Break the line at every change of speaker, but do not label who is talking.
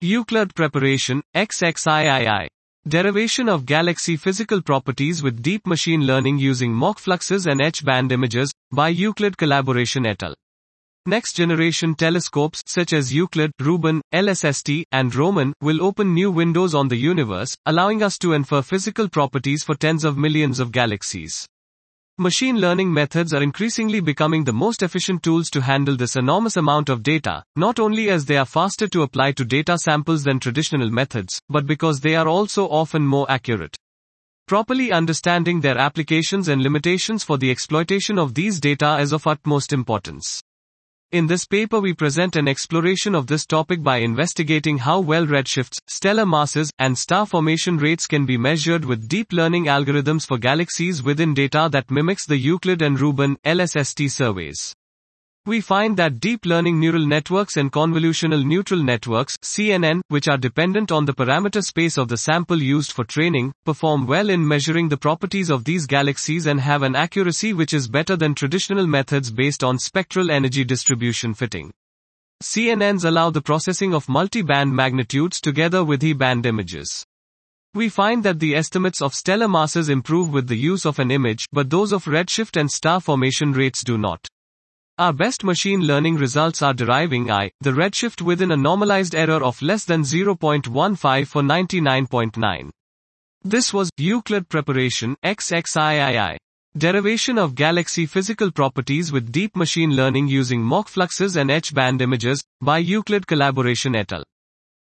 Euclid preparation, XXIII. Derivation of galaxy physical properties with deep machine learning using Mach fluxes and H-band images, by Euclid collaboration et al. Next-generation telescopes, such as Euclid, Rubin, LSST, and Roman, will open new windows on the universe, allowing us to infer physical properties for tens of millions of galaxies. Machine learning methods are increasingly becoming the most efficient tools to handle this enormous amount of data, not only as they are faster to apply to data samples than traditional methods, but because they are also often more accurate. Properly understanding their applications and limitations for the exploitation of these data is of utmost importance. In this paper we present an exploration of this topic by investigating how well redshifts, stellar masses, and star formation rates can be measured with deep learning algorithms for galaxies within data that mimics the Euclid and Rubin, LSST surveys. We find that deep learning neural networks and convolutional neural networks, CNN, which are dependent on the parameter space of the sample used for training, perform well in measuring the properties of these galaxies and have an accuracy which is better than traditional methods based on spectral energy distribution fitting. CNNs allow the processing of multi-band magnitudes together with E-band images. We find that the estimates of stellar masses improve with the use of an image, but those of redshift and star formation rates do not. Our best machine learning results are deriving the redshift within a normalized error of less than 0.15 for 99.9. This was Euclid preparation, XXIII. Derivation of galaxy physical properties with deep machine learning using Mach fluxes and H-band images, by Euclid collaboration et al.